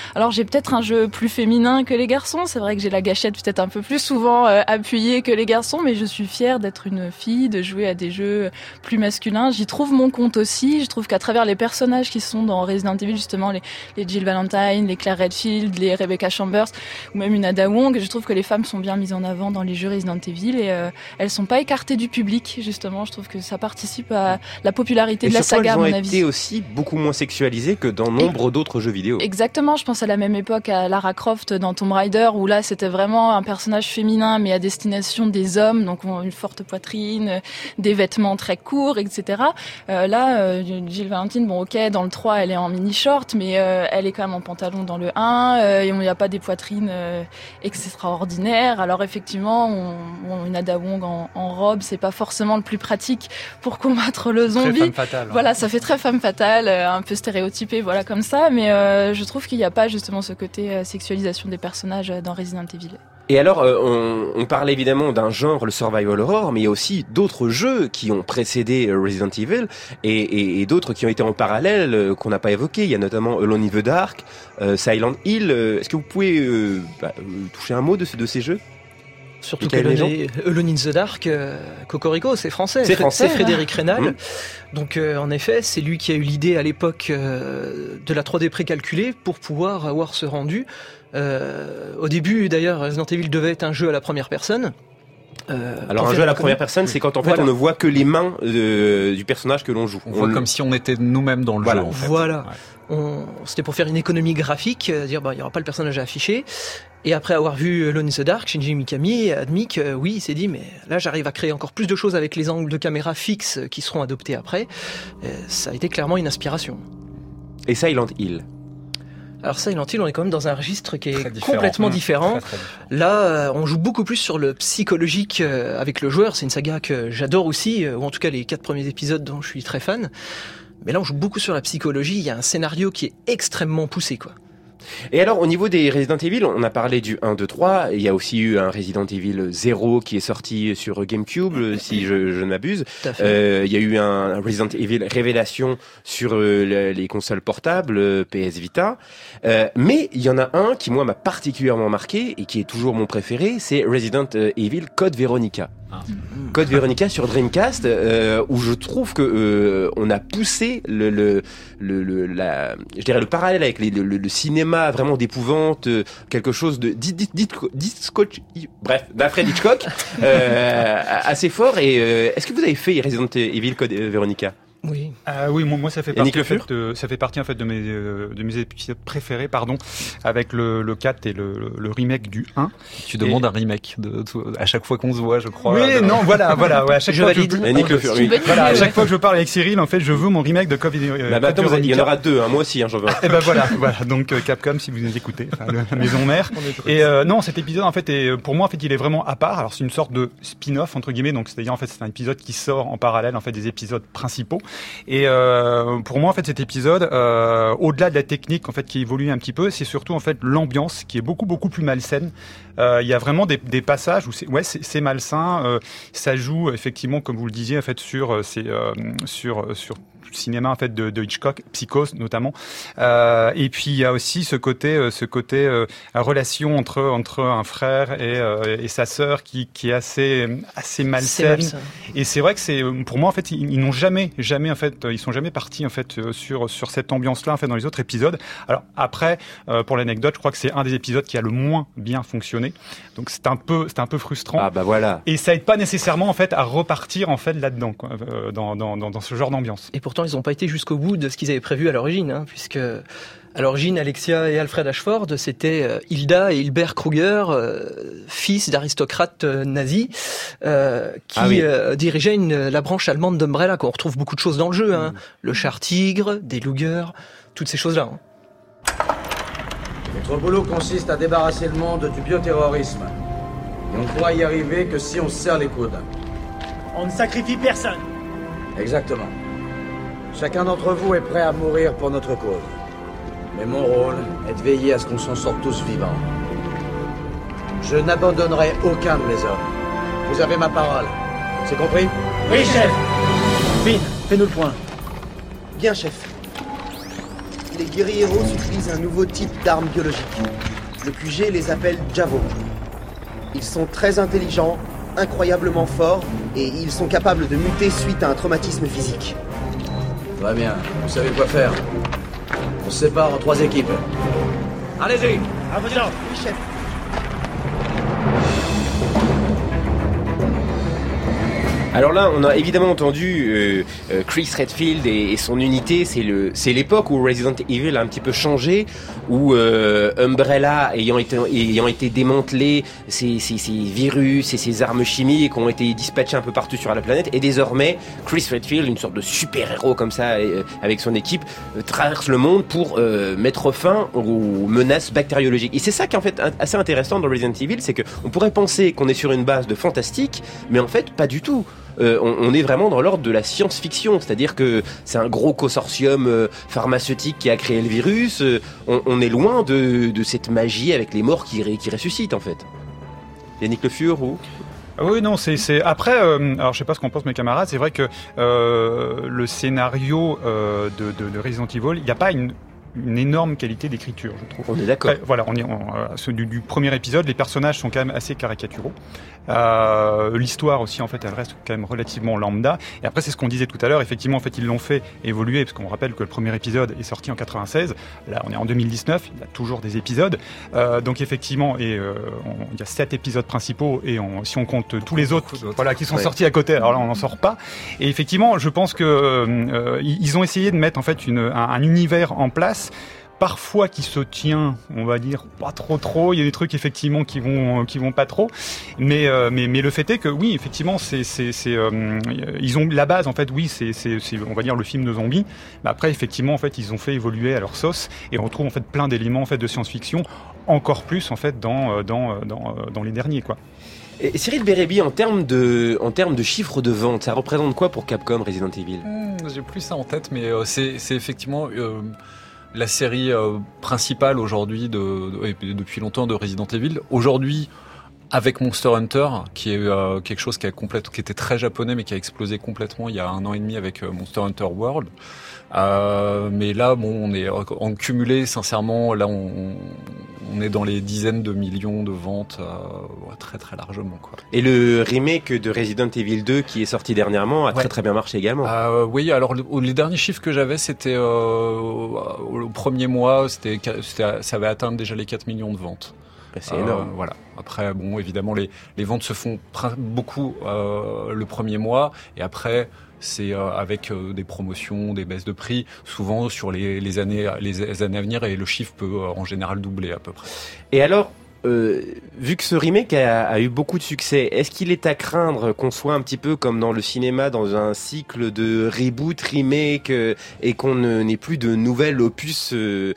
peut-être un jeu plus féminin que les garçons. C'est vrai que j'ai la gâchette peut-être un peu plus souvent appuyée que les garçons, mais je suis fière d'être une fille, de jouer à des jeux plus masculins. J'y trouve mon compte aussi. Je trouve qu'à travers les personnages qui sont dans Resident Evil, justement les Jill Valentine, les Claire Redfield, les Rebecca Chambers ou même une Ada Wong, je trouve que les femmes sont bien mises en avant dans les jeux Resident Evil et elles sont pas écartées du public, justement. Je trouve que ça participe à la popularité de la saga, à mon avis.
Elles ont été aussi beaucoup moins sexualisées que dans nombre d'autres jeux vidéo.
Exactement, je pense à la même époque à Lara Croft dans Tomb Raider, où là c'était vraiment un personnage féminin mais à destination des hommes, donc une forte poitrine, des vêtements très courts, etc. Là, Jill Valentine, bon ok, dans le 3 elle est en mini-short, mais elle est quand même en pantalon dans le 1, et il n'y a pas des poitrines extraordinaires. Alors effectivement, une Ada Wong en robe, c'est pas forcément le plus pratique pour combattre le zombie.
Très femme fatale.
Voilà, ça fait très femme fatale, un peu stéréotypé, voilà comme ça, mais je trouve qu'il n'y a pas justement ce côté sexualisation des personnages dans Resident Evil.
Et alors, on parle évidemment d'un genre, le survival horror, mais il y a aussi d'autres jeux qui ont précédé Resident Evil et d'autres qui ont été en parallèle qu'on n'a pas évoqués. Il y a notamment Alone in the Dark, Silent Hill. Est-ce que vous pouvez toucher un mot de ces jeux ?
Surtout Alone in the Dark, Cocorico, c'est français. C'est Frédéric Reynal. Donc en effet, c'est lui qui a eu l'idée à l'époque de la 3D précalculée pour pouvoir avoir ce rendu. Au début, d'ailleurs, Resident Evil devait être un jeu à la première personne.
Alors un jeu à la première personne, c'est quand en fait on ne voit que les mains du personnage que l'on joue.
On voit comme si on était nous-mêmes dans le jeu. En fait.
Voilà. C'était pour faire une économie graphique, dire il y aura pas le personnage à afficher. Et après avoir vu Alone in the Dark, Shinji Mikami a admis que oui, il s'est dit mais là j'arrive à créer encore plus de choses avec les angles de caméra fixes qui seront adoptés après. Ça a été clairement une inspiration.
Et Silent Hill.
Alors Silent Hill, on est quand même dans un registre qui est complètement différent. Très là, on joue beaucoup plus sur le psychologique avec le joueur. C'est une saga que j'adore aussi, ou en tout cas les 4 premiers épisodes dont je suis très fan. Mais là, on joue beaucoup sur la psychologie. Il y a un scénario qui est extrêmement poussé, quoi.
Et alors, au niveau des Resident Evil, on a parlé du 1, 2, 3. Il y a aussi eu un Resident Evil 0 qui est sorti sur GameCube, si je ne m'abuse. Il y a eu un Resident Evil Révélation sur les consoles portables, PS Vita. Mais il y en a un qui, moi, m'a particulièrement marqué et qui est toujours mon préféré, c'est Resident Evil Code Veronica. Code Veronica sur Dreamcast, où je trouve que on a poussé le parallèle avec le cinéma vraiment d'épouvante, quelque chose de d'Alfred Hitchcock, assez fort. Et est-ce que vous avez fait Resident Evil Code Veronica?
Oui.
Oui, moi ça fait partie en fait de mes épisodes préférés, avec le 4 et le remake du 1.
Tu demandes un remake à chaque fois qu'on se voit, je crois.
Oui, non, voilà, ouais, à chaque fois à chaque fois que je parle avec Cyril, en fait, je veux mon remake de Code Veronica.
Il y en aura 2, moi aussi, j'en veux un.
Et ben voilà, donc Capcom, si vous nous écoutez, la maison mère. Et non, cet épisode en fait pour moi en fait, il est vraiment à part. Alors c'est une sorte de spin-off entre guillemets, donc c'est-à-dire en fait c'est un épisode qui sort en parallèle en fait des épisodes principaux. Et pour moi en fait cet épisode, au-delà de la technique en fait qui évolue un petit peu, c'est surtout en fait l'ambiance qui est beaucoup plus malsaine. Il y a vraiment des passages où c'est malsain. Ça joue effectivement, comme vous le disiez en fait sur cinéma en fait de Hitchcock, Psychose notamment. Et puis il y a aussi ce côté relation entre un frère et sa sœur qui est assez malsaine. Et c'est vrai que pour moi en fait ils n'ont jamais en fait ils sont jamais partis en fait sur cette ambiance-là en fait dans les autres épisodes. Alors après pour l'anecdote, je crois que c'est un des épisodes qui a le moins bien fonctionné. Donc c'est un peu frustrant.
Ah bah voilà.
Et ça aide pas nécessairement en fait à repartir en fait là-dedans quoi, dans ce genre d'ambiance.
Et pourtant ils n'ont pas été jusqu'au bout de ce qu'ils avaient prévu à l'origine, puisque à l'origine Alexia et Alfred Ashford c'était Hilda et Hilbert Kruger, fils d'aristocrates nazis, qui dirigeaient la branche allemande d'Umbrella. On retrouve beaucoup de choses dans le jeu, le char tigre, des Luger, toutes ces choses-là.
Notre boulot consiste à débarrasser le monde du bioterrorisme. Et on ne pourra y arriver que si on se serre les coudes.
On ne sacrifie personne.
Exactement. Chacun d'entre vous est prêt à mourir pour notre cause. Mais mon rôle est de veiller à ce qu'on s'en sorte tous vivants. Je n'abandonnerai aucun de mes hommes. Vous avez ma parole. C'est compris?
Oui, chef.
Finn, fais-nous le point.
Bien, chef.
les guerrilleros utilisent un nouveau type d'arme biologique. Le QG les appelle Javo. Ils sont très intelligents, incroyablement forts, et ils sont capables de muter suite à un traumatisme physique.
Très bien, vous savez quoi faire. On se sépare en 3 équipes. Allez-y.
À vos ordres, oui, chef.
Alors là, on a évidemment entendu Chris Redfield et son unité. C'est l'époque où Resident Evil a un petit peu changé, où Umbrella ayant été démantelé, ces virus et ces armes chimiques ont été dispatchés un peu partout sur la planète. Et désormais, Chris Redfield, une sorte de super-héros comme ça, avec son équipe, traverse le monde pour mettre fin aux menaces bactériologiques. Et c'est ça qui est en fait assez intéressant dans Resident Evil, c'est que on pourrait penser qu'on est sur une base de fantastique, mais en fait pas du tout. On est vraiment dans l'ordre de la science-fiction, c'est-à-dire que c'est un gros consortium pharmaceutique qui a créé le virus. On est loin de cette magie avec les morts qui ressuscitent en fait. Yannick Le Fur ou
Oui, non, c'est après. Alors, je sais pas ce qu'en pensent mes camarades. C'est vrai que le scénario de Resident Evil, il n'y a pas une énorme qualité d'écriture, je trouve.
On est d'accord.
Voilà, ceux du premier épisode, les personnages sont quand même assez caricaturaux. L'histoire aussi, en fait, elle reste quand même relativement lambda. Et après, c'est ce qu'on disait tout à l'heure. Effectivement, en fait, ils l'ont fait évoluer, parce qu'on rappelle que le premier épisode est sorti en 96. Là, on est en 2019. Il y a toujours des épisodes. Donc, effectivement, il y a 7 épisodes principaux. Et si on compte tous les autres, voilà, qui sont sortis à côté, alors là, on n'en sort pas. Et effectivement, je pense que ils ont essayé de mettre en fait un univers en place. Parfois qui se tient, on va dire, pas trop. Il y a des trucs effectivement qui vont pas trop. Mais le fait est que oui, effectivement, ils ont la base en fait. Oui, c'est on va dire le film de zombies. Mais après, effectivement, en fait, ils ont fait évoluer à leur sauce et on retrouve en fait plein d'éléments en fait de science-fiction, encore plus en fait dans les derniers quoi.
Et Cyril Bérébi, en termes de chiffres de vente, ça représente quoi pour Capcom Resident Evil ?
J'ai plus ça en tête, mais c'est effectivement la série principale aujourd'hui depuis longtemps de Resident Evil. Aujourd'hui, avec Monster Hunter, qui est quelque chose qui était très japonais, mais qui a explosé complètement il y a 1 an et demi avec Monster Hunter World. Mais là, bon, on est en cumulé, sincèrement, là, on est dans les dizaines de millions de ventes, très très largement, quoi. Et
le remake de Resident Evil 2 qui est sorti dernièrement a très très bien marché également.
Oui, alors les derniers chiffres que j'avais, c'était au premier mois, ça avait atteint déjà les 4 millions de ventes.
C'est énorme.
Voilà. Après, bon, évidemment, les ventes se font beaucoup le premier mois, et après, c'est avec des promotions, des baisses de prix, souvent sur les années à venir, et le chiffre peut en général doubler à peu près.
Et alors, vu que ce remake a eu beaucoup de succès, est-ce qu'il est à craindre qu'on soit un petit peu comme dans le cinéma, dans un cycle de reboot, remake, et qu'on n'ait plus de nouvelles opus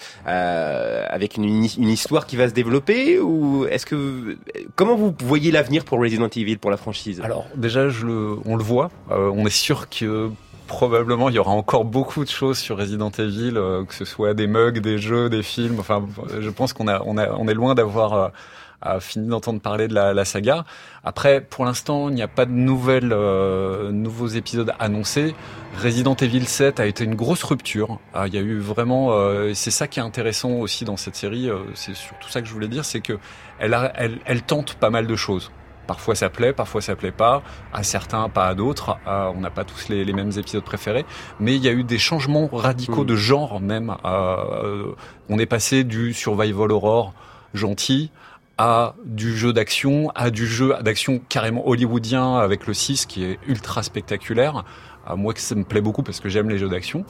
avec une histoire qui va se développer, ou comment vous voyez l'avenir pour Resident Evil, pour la franchise ?
Alors déjà, on le voit, on est sûr que probablement il y aura encore beaucoup de choses sur Resident Evil, que ce soit des mugs, des jeux, des films. Enfin, je pense qu'on est loin d'avoir fini d'entendre parler de la saga. Après, pour l'instant, il n'y a pas de nouveaux épisodes annoncés. Resident Evil 7 a été une grosse rupture. Il y a eu vraiment, c'est ça qui est intéressant aussi dans cette série. C'est surtout ça que je voulais dire, c'est que elle tente pas mal de choses. Parfois ça plaît, parfois ça plaît pas, à certains, pas à d'autres. On n'a pas tous les mêmes épisodes préférés, mais il y a eu des changements radicaux de genre même. On est passé du survival horror gentil à du jeu d'action, à du jeu d'action carrément hollywoodien avec le 6 qui est ultra spectaculaire. Moi, ça me plaît beaucoup parce que j'aime les jeux d'action.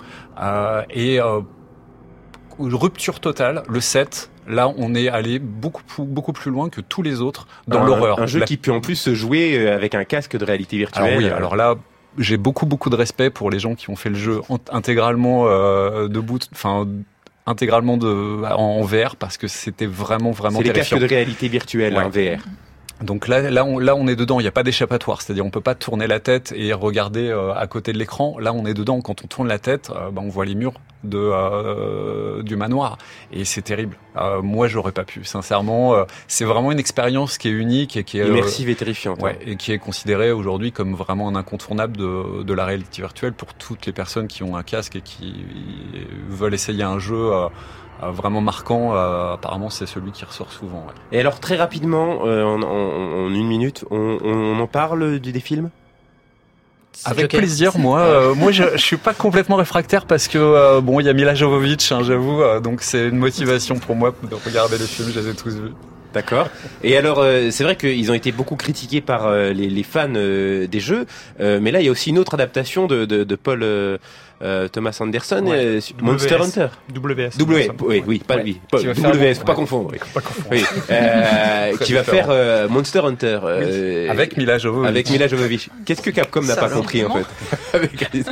Rupture totale, le 7. Là, on est allé beaucoup plus loin que tous les autres dans l'horreur.
Un jeu qui peut en plus se jouer avec un casque de réalité virtuelle.
Alors oui, alors là, j'ai beaucoup de respect pour les gens qui ont fait le jeu intégralement intégralement en VR, parce que c'était vraiment
c'est les casques de réalité virtuelle, en VR.
Donc là, on est dedans. Il n'y a pas d'échappatoire. C'est-à-dire, on peut pas tourner la tête et regarder à côté de l'écran. Là, on est dedans. Quand on tourne la tête, on voit les murs du manoir. Et c'est terrible. Moi, j'aurais pas pu. Sincèrement, c'est vraiment une expérience qui est unique et qui est
immersive et terrifiante.
Ouais, et qui est considérée aujourd'hui comme vraiment un incontournable de la réalité virtuelle pour toutes les personnes qui ont un casque et qui veulent essayer un jeu vraiment marquant. Apparemment, c'est celui qui ressort souvent. Ouais.
Et alors, très rapidement, en une minute, on en parle des films ?
Avec plaisir, moi je suis pas complètement réfractaire parce que il y a Mila Jovovich, j'avoue, donc c'est une motivation pour moi de regarder les films, je les ai tous vus.
D'accord. Et alors, c'est vrai qu'ils ont été beaucoup critiqués par les fans des jeux, mais là il y a aussi une autre adaptation de Paul Thomas Anderson, Monster Hunter.
WS.
Pas lui. WS, faut pas confondre. Oui. Qui va faire Monster Hunter.
Avec Mila
Jovovich. Qu'est-ce que Capcom n'a pas compris en fait?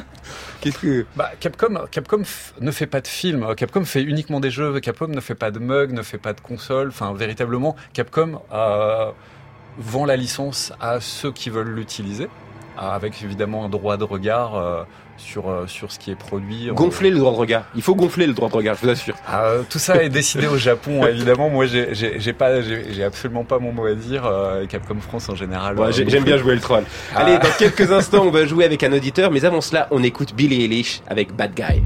Capcom ne fait pas de films. Capcom fait uniquement des jeux. Capcom ne fait pas de mug, ne fait pas de console. Enfin, véritablement, Capcom vend la licence à ceux qui veulent l'utiliser, avec évidemment un droit de regard sur ce qui est produit.
Gonfler le droit de regard. Il faut gonfler le droit de regard, je vous assure.
Tout ça est décidé au Japon, évidemment. Moi, j'ai absolument pas mon mot à dire. Capcom France en général.
Ouais, j'aime bien jouer le troll. Allez, dans quelques instants, on va jouer avec un auditeur, mais avant cela, on écoute Billie Eilish avec Bad Guy.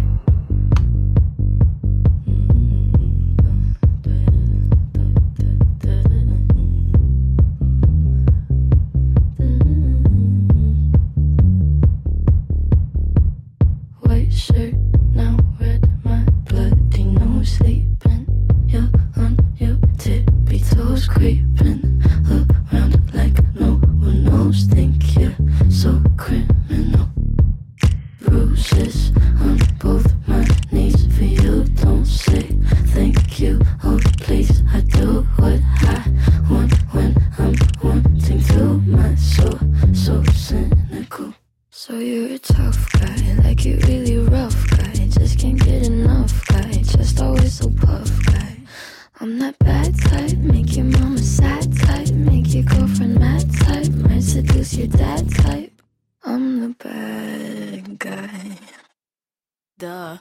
Shirt now red, my bloody nose sleeping. You're on your tippy toes, creeping around like no one knows. Think you're so criminal. Bruises on both my knees for you. Don't say thank you. Oh please, I do what I want when I'm wanting to. My soul so cynical. So you're a tough guy, like you really rough guy. Just can't get enough guy, just always so puff guy. I'm that bad type, make your mama sad type, make your girlfriend mad type, might seduce your dad type. I'm the bad guy. Duh.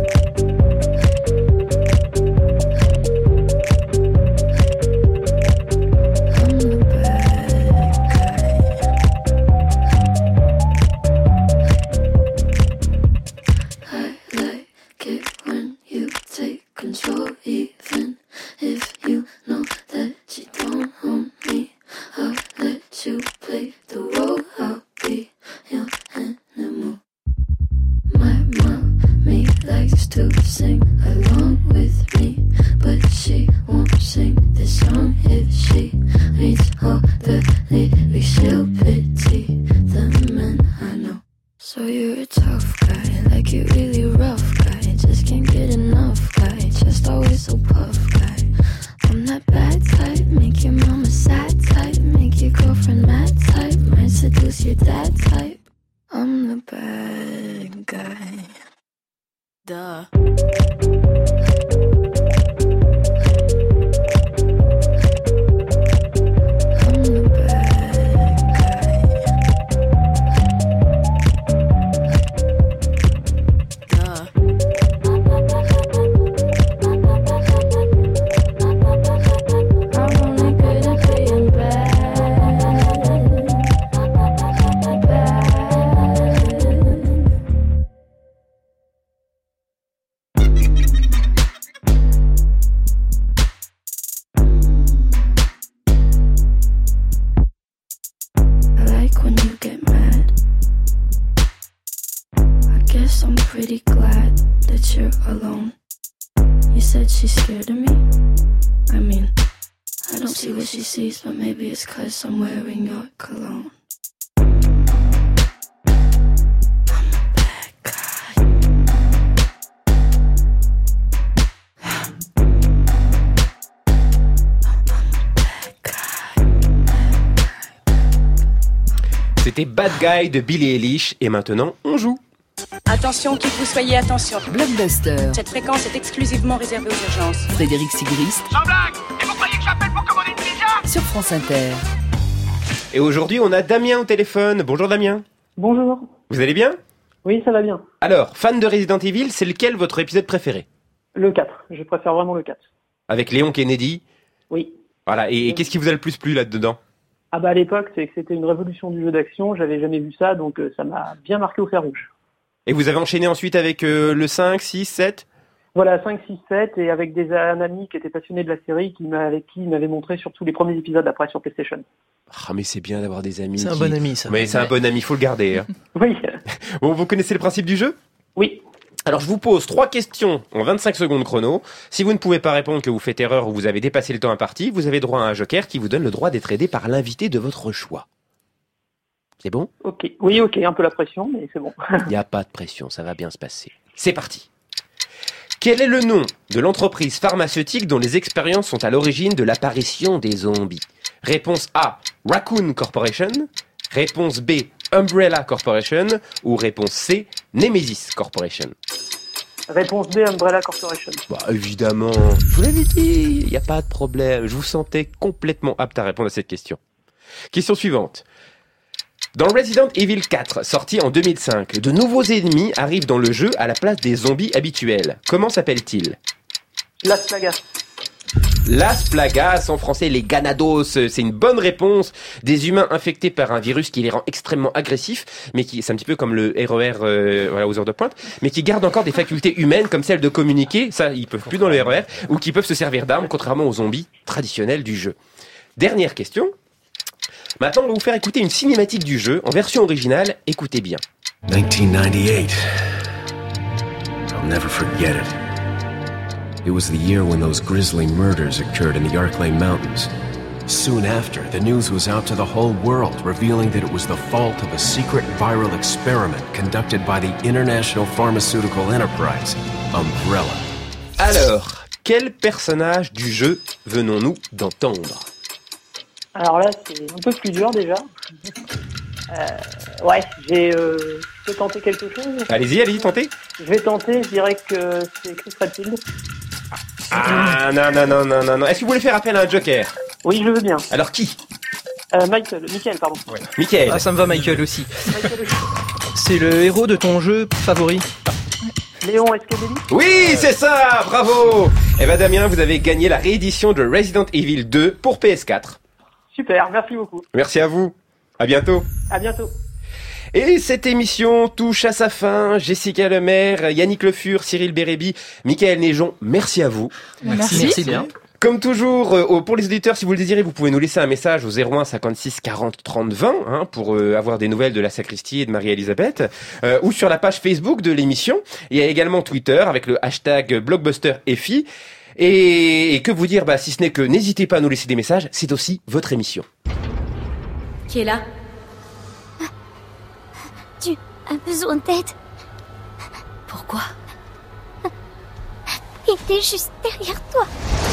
Control, even if you know that you don't own me. I'll let you play the role. I'll be your animal. My mommy likes to sing along with me, but she won't sing this song if she reads all the lyrics. She'll pity the men I know. So you're a tough guy, like you really rough guy. Just can't get enough guy, just always so puff guy. I'm that bad type, make your mama sad type, make your girlfriend mad type, might seduce your dad type. I'm the bad guy. Duh. Pretty glad that you're alone. You said she's scared of me. I mean, I don't see what she sees, but maybe it's 'cause I'm wearing your cologne.
C'était Bad Guy de Billie Eilish et maintenant on joue.
Attention, qui que vous soyez, attention.
Blockbuster.
Cette fréquence est exclusivement réservée aux urgences.
Frédéric Sigrist.
Sans blague. Et vous croyez que j'appelle pour commander une pizza?
Sur France Inter.
Et aujourd'hui, on a Damien au téléphone. Bonjour Damien.
Bonjour.
Vous allez bien?
Oui, ça va bien.
Alors, fan de Resident Evil, c'est lequel votre épisode préféré?
Le 4. Je préfère vraiment le 4.
Avec Léon Kennedy?
Oui.
Voilà, et qu'est-ce qui vous a le plus plu là-dedans?
Ah bah à l'époque, c'est que c'était une révolution du jeu d'action, j'avais jamais vu ça, donc ça m'a bien marqué au fer rouge.
Et vous avez enchaîné ensuite avec le 5, 6, 7?
Voilà, 5, 6, 7, et avec un ami qui était passionné de la série, avec qui il m'avait montré surtout les premiers épisodes après sur PlayStation.
Ah mais c'est bien d'avoir des amis.
C'est un bon ami, ça.
Mais c'est un bon ami, faut le garder. Hein.
Oui.
Bon, vous connaissez le principe du jeu?
Oui.
Alors je vous pose 3 questions en 25 secondes chrono. Si vous ne pouvez pas répondre, que vous faites erreur ou vous avez dépassé le temps imparti, vous avez droit à un joker qui vous donne le droit d'être aidé par l'invité de votre choix. C'est bon?
Ok. Oui, ok, un peu la pression, mais c'est bon.
Il n'y a pas de pression, ça va bien se passer. C'est parti. Quel est le nom de l'entreprise pharmaceutique dont les expériences sont à l'origine de l'apparition des zombies? Réponse A, Raccoon Corporation. Réponse B, Umbrella Corporation. Ou réponse C, Nemesis Corporation.
Réponse B, Umbrella Corporation.
Bah évidemment, je vous l'avais dit, il n'y a pas de problème. Je vous sentais complètement apte à répondre à cette question. Question suivante. Dans Resident Evil 4, sorti en 2005, de nouveaux ennemis arrivent dans le jeu à la place des zombies habituels. Comment s'appellent-ils?
Las Plagas.
Las Plagas, en français les Ganados, c'est une bonne réponse. Des humains infectés par un virus qui les rend extrêmement agressifs, mais c'est un petit peu comme le RER voilà, aux heures de pointe, mais qui gardent encore des facultés humaines comme celle de communiquer, ça ils peuvent plus dans le RER, ou qui peuvent se servir d'armes, contrairement aux zombies traditionnels du jeu. Dernière question. Maintenant, on va vous faire écouter une cinématique du jeu en version originale. Écoutez bien.
1998. I'll never forget it. It was the year when those grisly murders occurred in the Arklay Mountains. Soon after, the news was out to the whole world, revealing that it was the fault of a secret viral experiment conducted by the international pharmaceutical enterprise, Umbrella.
Alors, quel personnage du jeu venons-nous d'entendre?
Alors là, c'est un peu plus dur déjà. Ouais, je peux tenter quelque chose.
Allez-y, tentez.
Je vais tenter, je dirais que c'est Chris Redfield.
Ah, non. Est-ce que vous voulez faire appel à un joker?
Oui, je veux bien.
Alors qui?
Michael, pardon.
Ouais. Michael.
Ah, ça me va, Michael aussi. C'est le héros de ton jeu favori.
Léon Escabelli?
Oui, c'est ça, bravo. Eh ben Damien, vous avez gagné la réédition de Resident Evil 2 pour PS4.
Super, merci beaucoup.
Merci à vous. À bientôt.
À bientôt.
Et cette émission touche à sa fin. Jessica Lemaire, Yannick Le Fur, Cyril Bérébi, Michael Néjon, merci à vous.
Merci bien.
Comme toujours, pour les auditeurs, si vous le désirez, vous pouvez nous laisser un message au 01 56 40 30 20 pour avoir des nouvelles de la sacristie et de Marie-Elisabeth, ou sur la page Facebook de l'émission. Il y a également Twitter avec le hashtag BlockbusterFI. Et que vous dire, si ce n'est que n'hésitez pas à nous laisser des messages, c'est aussi votre émission.
Qui est là? Tu as besoin d'aide. Pourquoi? Il était juste derrière toi.